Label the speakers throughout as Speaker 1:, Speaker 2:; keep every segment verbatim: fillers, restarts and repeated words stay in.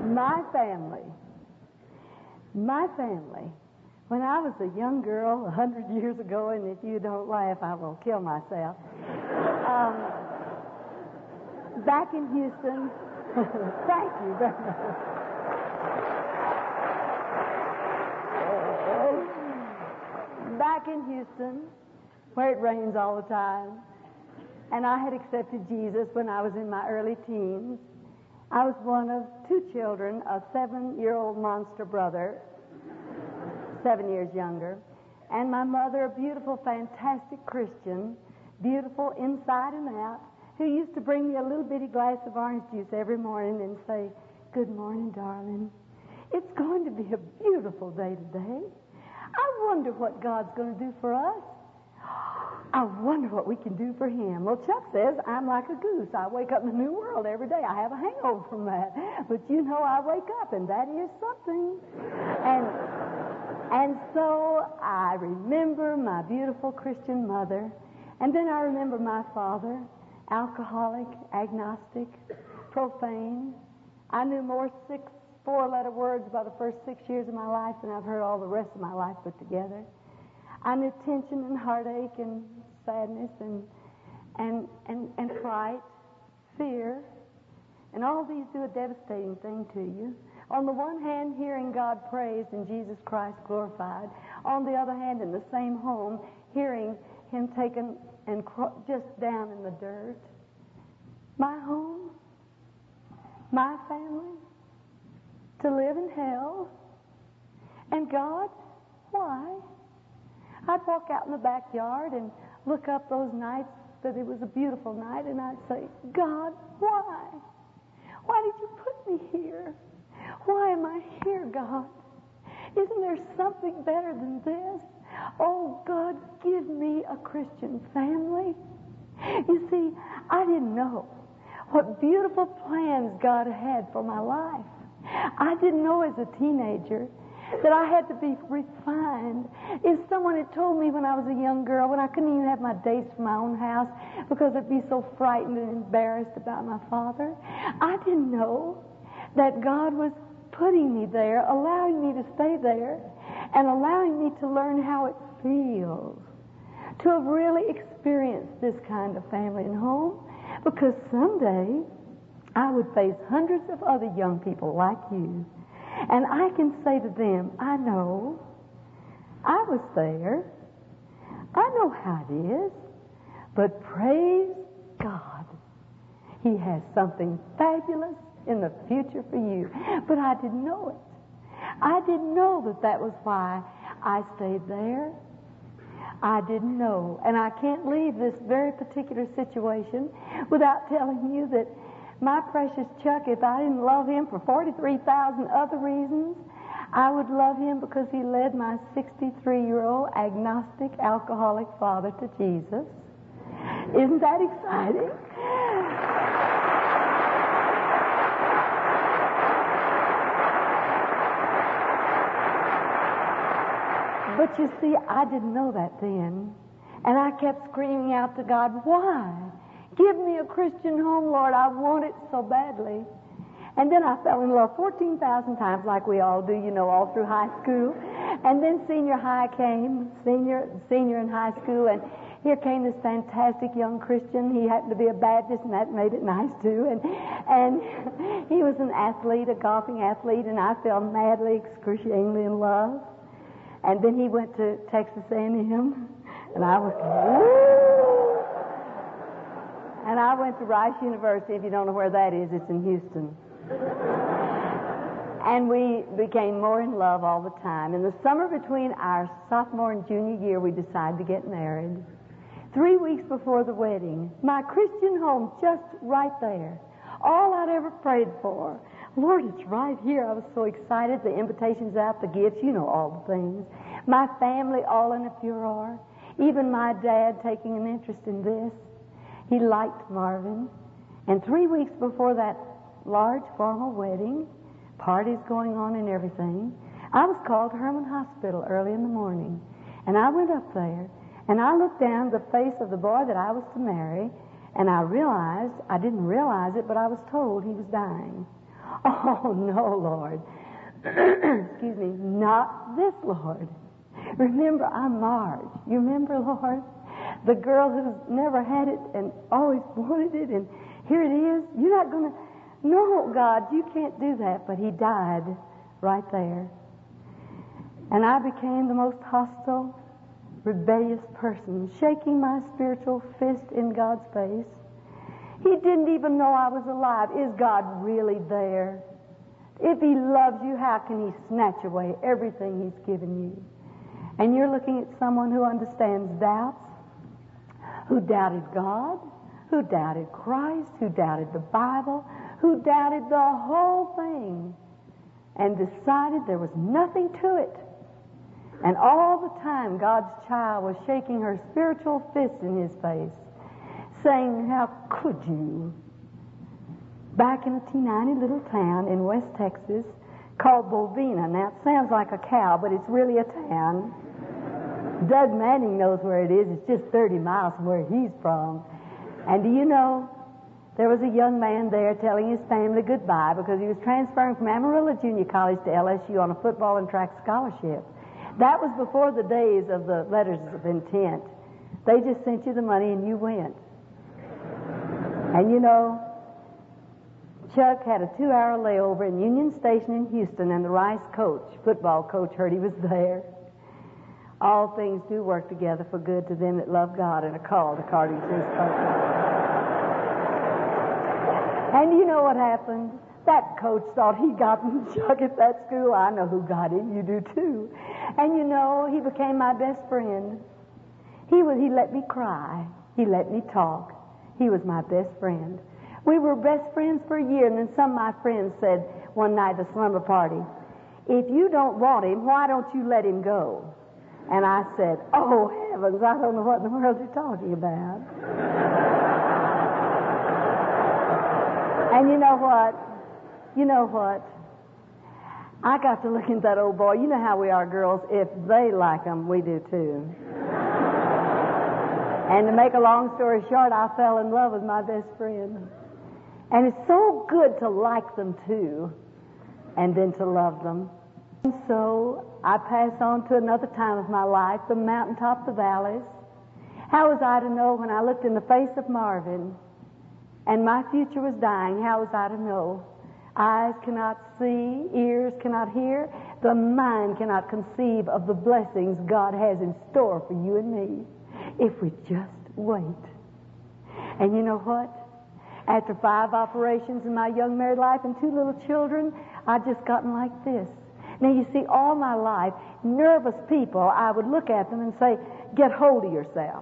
Speaker 1: My family. My family. When I was a young girl a hundred years ago, and if you don't laugh, I will kill myself. Um, back in Houston. Thank you very much. Back in Houston, where it rains all the time, and I had accepted Jesus when I was in my early teens. I was one of two children, a seven-year-old monster brother, seven years younger, and my mother, a beautiful, fantastic Christian, beautiful inside and out, who used to bring me a little bitty glass of orange juice every morning and say, "Good morning, darling. It's going to be a beautiful day today. I wonder what God's going to do for us. I wonder what we can do for Him." Well, Chuck says I'm like a goose. I wake up in a new world every day. I have a hangover from that. But you know, I wake up, and that is something. And and so I remember my beautiful Christian mother, and then I remember my father, alcoholic, agnostic, profane. I knew more six four-letter words by the first six years of my life than I've heard all the rest of my life put together. I knew tension and heartache and sadness and and and, and fright, fear, and all these do a devastating thing to you. On the one hand, hearing God praised and Jesus Christ glorified. On the other hand, in the same home, hearing Him taken and cro- just down in the dirt. My home, my family, to live in hell. And God, why? I'd walk out in the backyard and look up those nights that it was a beautiful night, and I'd say, "God, why? Why did you put me here? Why am I here, God? Isn't there something better than this? Oh, God, give me a Christian family." You see, I didn't know what beautiful plans God had for my life. I didn't know as a teenager that I had to be refined. If someone had told me when I was a young girl, when I couldn't even have my dates from my own house because I'd be so frightened and embarrassed about my father, I didn't know that God was putting me there, allowing me to stay there, and allowing me to learn how it feels to have really experienced this kind of family and home, because someday I would face hundreds of other young people like you, and I can say to them, I know, I was there, I know how it is, but praise God, He has something fabulous in the future for you. But I didn't know it. I didn't know that that was why I stayed there. I didn't know. And I can't leave this very particular situation without telling you that my precious Chuck, if I didn't love him for forty-three thousand other reasons, I would love him because he led my sixty-three-year-old agnostic alcoholic father to Jesus. Isn't that exciting? But you see, I didn't know that then. And I kept screaming out to God, why? Give me a Christian home, Lord. I want it so badly. And then I fell in love fourteen thousand times, like we all do, you know, all through high school. And then senior high came, senior senior in high school, and here came this fantastic young Christian. He happened to be a Baptist, and that made it nice, too. And and he was an athlete, a golfing athlete, and I fell madly, excruciatingly in love. And then he went to Texas A and M, and I was, woo! And I went to Rice University. If you don't know where that is, it's in Houston. And we became more in love all the time. In the summer between our sophomore and junior year, we decided to get married. Three weeks before the wedding, my Christian home just right there. All I'd ever prayed for. Lord, it's right here. I was so excited. The invitations out, the gifts, you know all the things. My family all in a furor. Even my dad taking an interest in this. He liked Marvin. And three weeks before that large formal wedding, parties going on and everything, I was called to Herman Hospital early in the morning. And I went up there, and I looked down the face of the boy that I was to marry, and I realized, I didn't realize it, but I was told he was dying. Oh, no, Lord. Excuse me, not this, Lord. Remember, I'm Marge. You remember, Lord? The girl who's never had it and always wanted it, and here it is. You're not going to... No, God, you can't do that. But he died right there. And I became the most hostile, rebellious person, shaking my spiritual fist in God's face. He didn't even know I was alive. Is God really there? If he loves you, how can he snatch away everything he's given you? And you're looking at someone who understands doubts, who doubted God, who doubted Christ, who doubted the Bible, who doubted the whole thing, and decided there was nothing to it. And all the time, God's child was shaking her spiritual fist in his face, saying, how could you? Back in a teeny little town in West Texas called Bovina. Now, it sounds like a cow, but it's really a town. Doug Manning knows where it is. It's just thirty miles from where he's from. And do you know, there was a young man there telling his family goodbye because he was transferring from Amarillo Junior College to L S U on a football and track scholarship. That was before the days of the letters of intent. They just sent you the money and you went. And you know, Chuck had a two-hour layover in Union Station in Houston, and the Rice coach, football coach, heard he was there. All things do work together for good to them that love God and are called according to his purpose. And you know what happened? That coach thought he'd gotten Chuck at that school. I know who got him. You do too. And you know, he became my best friend. He was, he let me cry. He let me talk. He was my best friend. We were best friends for a year, and then some of my friends said one night at a slumber party, if you don't want him, why don't you let him go? And I said, oh, heavens, I don't know what in the world you're talking about. And you know what? You know what? I got to look at that old boy. You know how we are girls. If they like him, we do too. And to make a long story short, I fell in love with my best friend. And it's so good to like them too, and then to love them. And so I pass on to another time of my life, the mountaintop, the valleys. How was I to know when I looked in the face of Marvin and my future was dying? How was I to know? Eyes cannot see, ears cannot hear, the mind cannot conceive of the blessings God has in store for you and me if we just wait. And you know what? After five operations in my young married life and two little children, I'd just gotten like this. Now, you see, all my life, nervous people, I would look at them and say, get hold of yourself.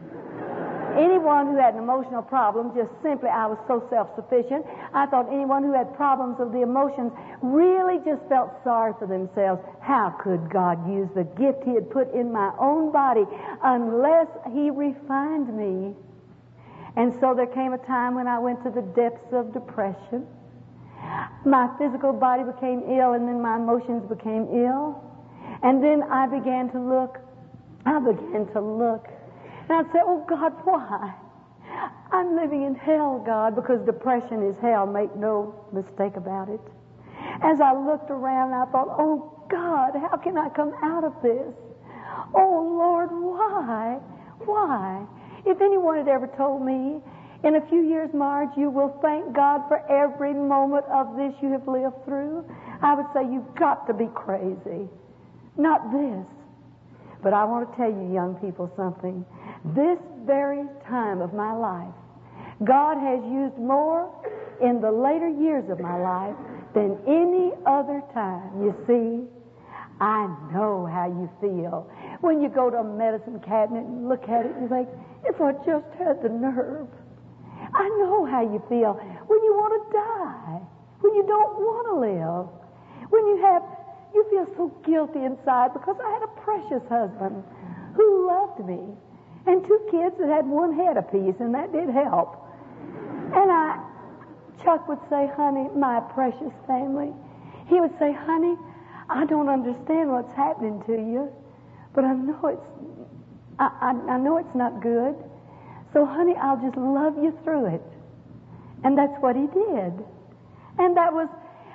Speaker 1: Anyone who had an emotional problem, just simply, I was so self-sufficient, I thought anyone who had problems of the emotions really just felt sorry for themselves. How could God use the gift he had put in my own body unless he refined me? And so there came a time when I went to the depths of depression. My physical body became ill, and then my emotions became ill. And then I began to look, I began to look, and I'd say, oh God, why? I'm living in hell, God, because depression is hell, make no mistake about it. As I looked around, I thought, oh God, how can I come out of this? Oh Lord, why? Why? If anyone had ever told me, in a few years, Marge, you will thank God for every moment of this you have lived through, I would say, you've got to be crazy. Not this. But I want to tell you, young people, something. This very time of my life, God has used more in the later years of my life than any other time. You see, I know how you feel. When you go to a medicine cabinet and look at it, you think, if I just had the nerve. I know how you feel when you want to die, when you don't want to live, when you have, you feel so guilty inside because I had a precious husband who loved me and two kids that had one head apiece, and that did help. And I, Chuck would say, honey, my precious family, he would say, honey, I don't understand what's happening to you, but I know it's, I, I, I know it's not good. So, honey, I'll just love you through it. And that's what he did. And that was,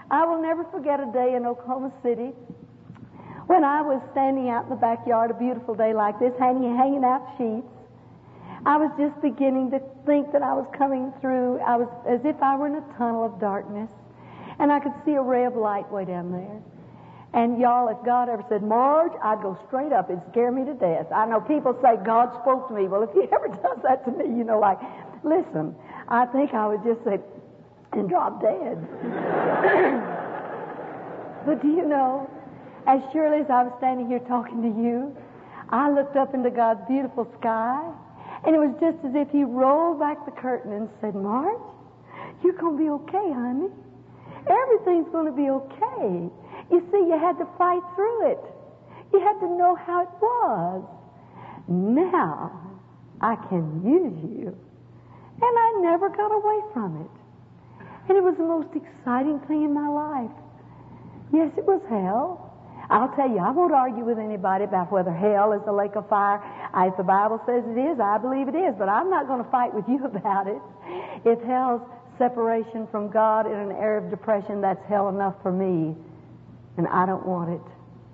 Speaker 1: I will never forget a day in Oklahoma City when I was standing out in the backyard, a beautiful day like this, hanging, hanging out sheets. I was just beginning to think that I was coming through. I was as if I were in a tunnel of darkness, and I could see a ray of light way down there. And y'all, if God ever said, Marge, I'd go straight up. It'd scare me to death. I know people say God spoke to me. Well, if he ever does that to me, you know, like, listen, I think I would just say, and drop dead. But do you know, as surely as I was standing here talking to you, I looked up into God's beautiful sky, and it was just as if he rolled back the curtain and said, Marge, you're going to be okay, honey. Everything's going to be okay. You see, you had to fight through it. You had to know how it was. Now, I can use you. And I never got away from it. And it was the most exciting thing in my life. Yes, it was hell. I'll tell you, I won't argue with anybody about whether hell is a lake of fire. I, if the Bible says it is, I believe it is. But I'm not going to fight with you about it. If hell's separation from God in an era of depression, that's hell enough for me. And I don't want it.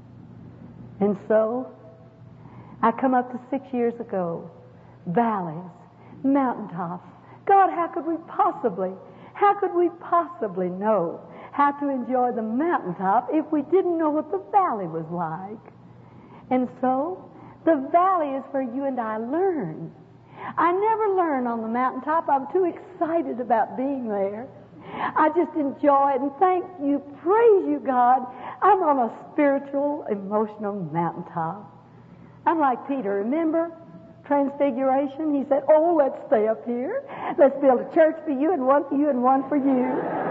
Speaker 1: And so, I come up to six years ago. Valleys, mountaintops. God, how could we possibly, how could we possibly know how to enjoy the mountaintop if we didn't know what the valley was like? And so, the valley is where you and I learn. I never learn on the mountaintop. I'm too excited about being there. I just enjoy it and thank you, praise you, God. I'm on a spiritual, emotional mountaintop. I'm like Peter, remember? Transfiguration. He said, oh, let's stay up here. Let's build a church for you and one for you and one for you.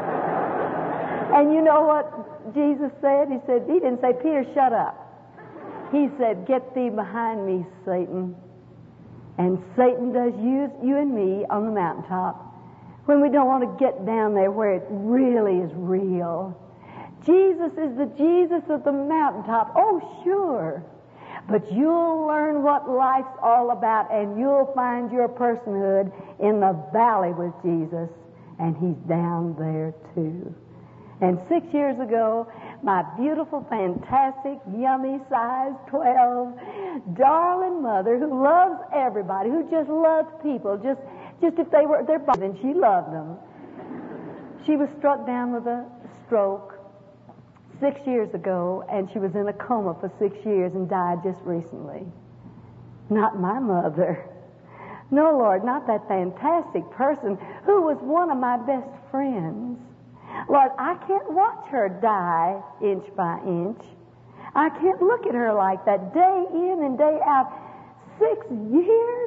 Speaker 1: And you know what Jesus said? He said, he didn't say, Peter, shut up. He said, get thee behind me, Satan. And Satan does use you and me on the mountaintop when we don't want to get down there where it really is real. Jesus is the Jesus of the mountaintop. Oh, sure. But you'll learn what life's all about, and you'll find your personhood in the valley with Jesus, and he's down there too. And six years ago, my beautiful, fantastic, yummy size twelve, darling mother who loves everybody, who just loves people, just just if they were their body, and she loved them. She was struck down with a stroke six years ago, and she was in a coma for six years and died just recently. Not my mother. No, Lord, not that fantastic person who was one of my best friends. Lord, I can't watch her die inch by inch. I can't look at her like that day in and day out. Six years?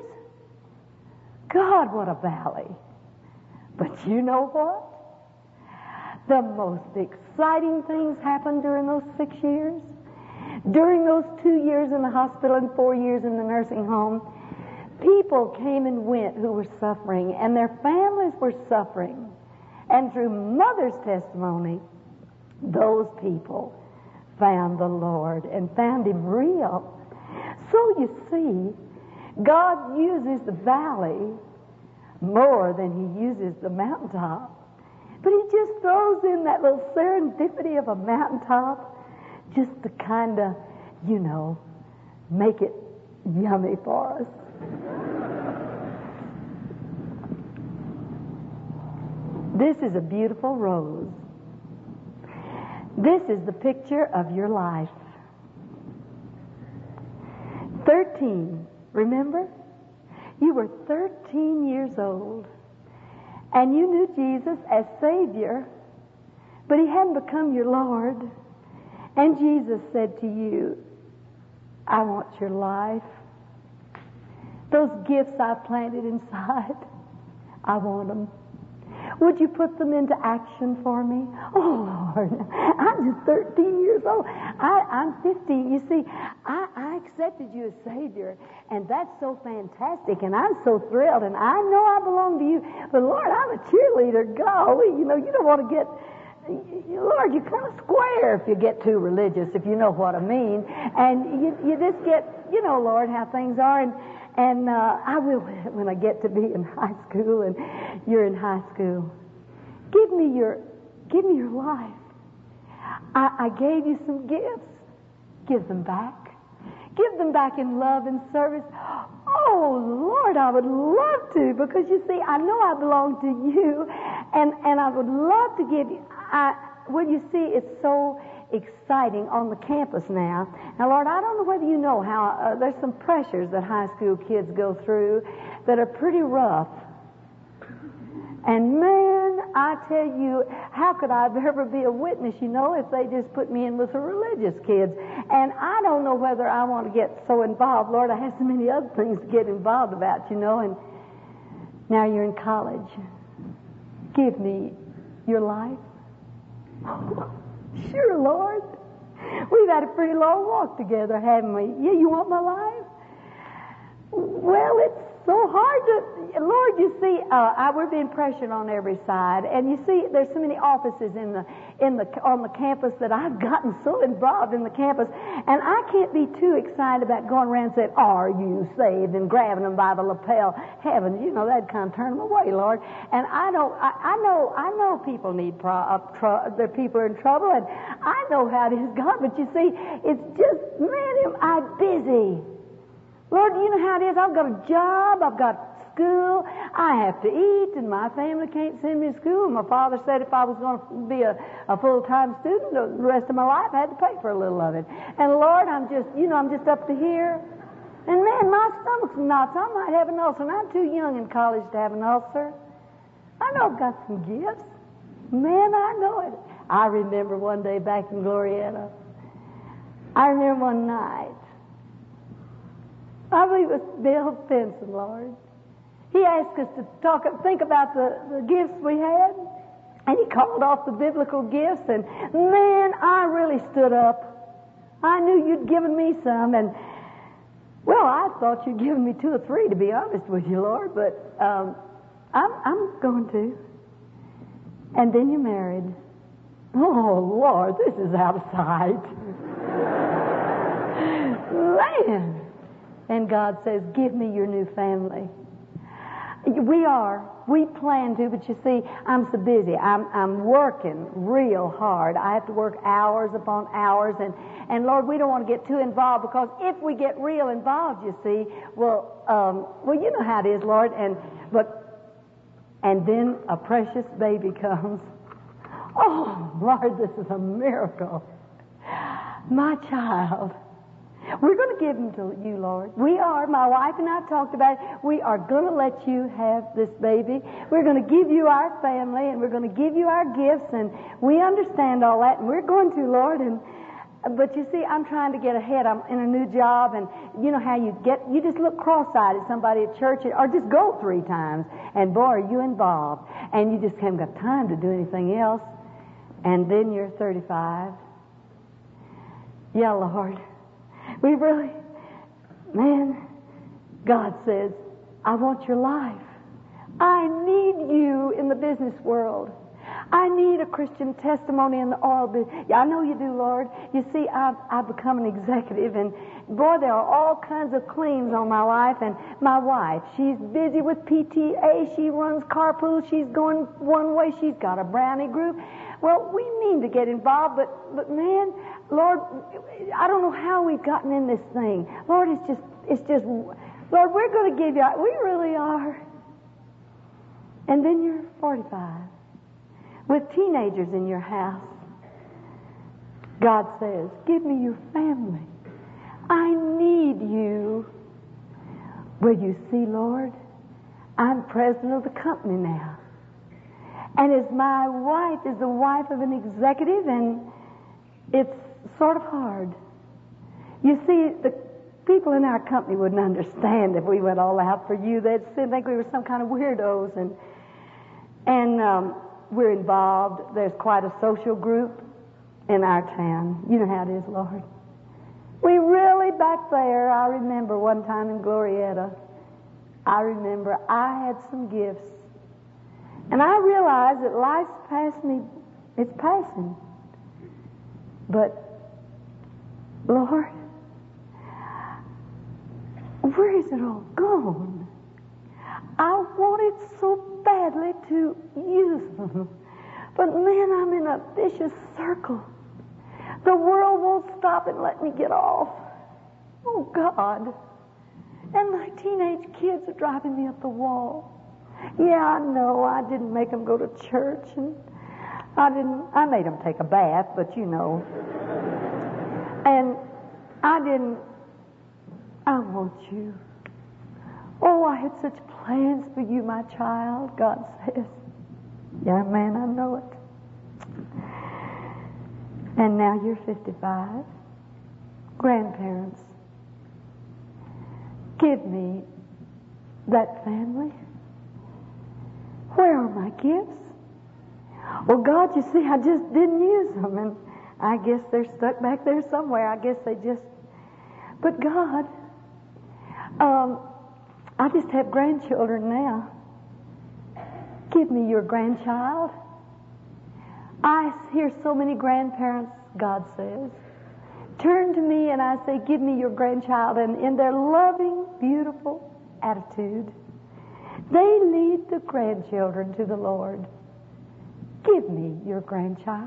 Speaker 1: God, what a valley. But you know what? The most exciting things happened during those six years. During those two years in the hospital and four years in the nursing home, people came and went who were suffering, and their families were suffering. And through Mother's testimony, those people found the Lord and found him real. So you see, God uses the valley more than he uses the mountaintop. But he just throws in that little serendipity of a mountaintop just to kind of, you know, make it yummy for us. This is a beautiful rose. This is the picture of your life. Thirteen, remember? You were thirteen years old, and you knew Jesus as Savior, but he hadn't become your Lord. And Jesus said to you, I want your life. Those gifts I planted inside, I want them. Would you put them into action for me? Oh, Lord, I'm just thirteen years old. I, I'm fifty. You see, I, I accepted you as Savior, and that's so fantastic, and I'm so thrilled, and I know I belong to you. But, Lord, I'm a cheerleader. Golly, you know, you don't want to get... Lord, you're kind of square if you get too religious, if you know what I mean. And you, you just get, you know, Lord, how things are, and... And uh, I will when I get to be in high school and you're in high school. Give me your, give me your life. I, I gave you some gifts. Give them back. Give them back in love and service. Oh, Lord, I would love to, because you see, I know I belong to you, and, and I would love to give you. I, well, you see, it's so exciting on the campus now. Now, Lord, I don't know whether you know how uh, there's some pressures that high school kids go through that are pretty rough. And man, I tell you, how could I ever be a witness, you know, if they just put me in with the religious kids? And I don't know whether I want to get so involved. Lord, I have so many other things to get involved about, you know, and now you're in college. Give me your life. Sure, Lord. We've had a pretty long walk together, haven't we? Yeah, you want my life? Well, it's so hard to, Lord, you see, uh, I, we're being pressured on every side, and you see, there's so many offices in the, in the, on the campus that I've gotten so involved in the campus, and I can't be too excited about going around saying, "Are you saved?" and grabbing them by the lapel. Heavens, you know, that'd kind of turn them away, Lord. And I don't, I, I know, I know people need, pro, uh, tr- their people are in trouble, and I know how it is, God. But you see, it's just, man, am I busy. Lord, you know how it is. I've got a job. I've got school. I have to eat, and my family can't send me to school. And my father said if I was going to be a, a full-time student the rest of my life, I had to pay for a little of it. And Lord, I'm just, you know, I'm just up to here. And man, my stomach's knots. I might have an ulcer. And I'm too young in college to have an ulcer. I know I've got some gifts. Man, I know it. I remember one day back in Glorietta. I remember one night. I believe it was Bill Benson, Lord. He asked us to talk, think about the, the gifts we had, and he called off the biblical gifts, and man, I really stood up. I knew you'd given me some, and well, I thought you'd given me two or three, to be honest with you, Lord, but um, I'm, I'm going to. And then you married. Oh, Lord, this is out of sight. Man. And God says, give me your new family. We are. We plan to, but you see, I'm so busy. I'm, I'm working real hard. I have to work hours upon hours. And, and Lord, we don't want to get too involved, because if we get real involved, you see, well, um, well, you know how it is, Lord. And, but, and then a precious baby comes. Oh, Lord, this is a miracle. My child. We're going to give him to you, Lord. We are. My wife and I talked about it. We are going to let you have this baby. We're going to give you our family, and we're going to give you our gifts, and we understand all that, and we're going to, Lord. And but you see, I'm trying to get ahead. I'm in a new job, and you know how you get, you just look cross-eyed at somebody at church, or just go three times, and boy, are you involved. And you just haven't got time to do anything else. And then you're thirty-five. Yeah, Lord. We really, man, God says, I want your life. I need you in the business world. I need a Christian testimony in the oil business. Yeah, I know you do, Lord. You see, I've, I've become an executive, and boy, there are all kinds of claims on my life. And my wife, she's busy with P T A. She runs carpool. She's going one way. She's got a brownie group. Well, we mean to get involved, but, but man, Lord, I don't know how we've gotten in this thing. Lord, it's just, it's just, Lord, we're going to give you, we really are. And then you're forty-five with teenagers in your house. God says, give me your family. I need you. Well, you see, Lord, I'm president of the company now. And as my wife is the wife of an executive, and it's sort of hard. You see, the people in our company wouldn't understand if we went all out for you. They'd think we were some kind of weirdos. And and um, we're involved. There's quite a social group in our town. You know how it is, Lord. We really, back there, I remember one time in Glorietta, I remember I had some gifts. And I realized that life's past me. It's passing. But, Lord, where is it all gone? I wanted so badly to use them. But, man, I'm in a vicious circle. The world won't stop and let me get off. Oh, God. And my teenage kids are driving me up the wall. Yeah, I know I didn't make them go to church, and I didn't, I made them take a bath, but you know. And I didn't, I want you. Oh, I had such plans for you, my child, God says. Yeah, man, I know it. And now you're fifty-five. Grandparents, give me that family. Where are my gifts? Well, God, you see, I just didn't use them, and I guess they're stuck back there somewhere. I guess they just... But God, um, I just have grandchildren now. Give me your grandchild. I hear so many grandparents, God says, turn to me and I say, give me your grandchild. And in their loving, beautiful attitude, they lead the grandchildren to the Lord. Give me your grandchild.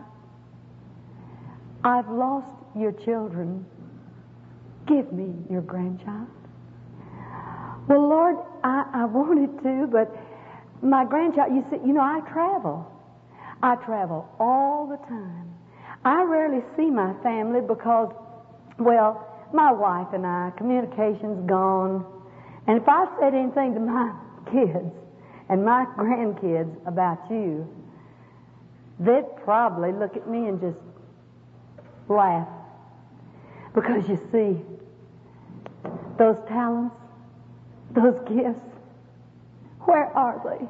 Speaker 1: I've lost your children. Give me your grandchild. Well, Lord, I, I wanted to, but my grandchild, you see, you know, I travel. I travel all the time. I rarely see my family because, well, my wife and I, communication's gone. And if I said anything to my kids and my grandkids about you, they'd probably look at me and just laugh. Because you see, those talents, those gifts, where are they?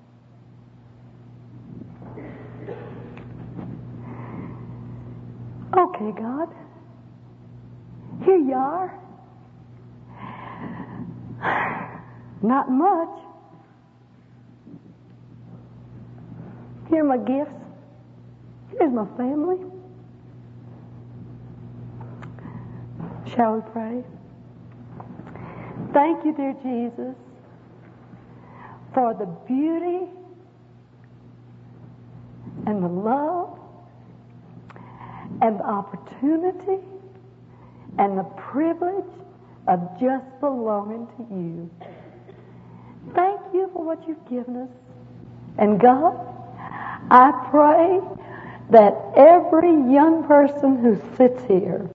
Speaker 1: Okay, God. Here you are. Not much. Here are my gifts. Here's my family. Shall we pray? Thank you, dear Jesus, for the beauty and the love and the opportunity and the privilege of just belonging to you. Thank you for what you've given us. And God, I pray that every young person who sits here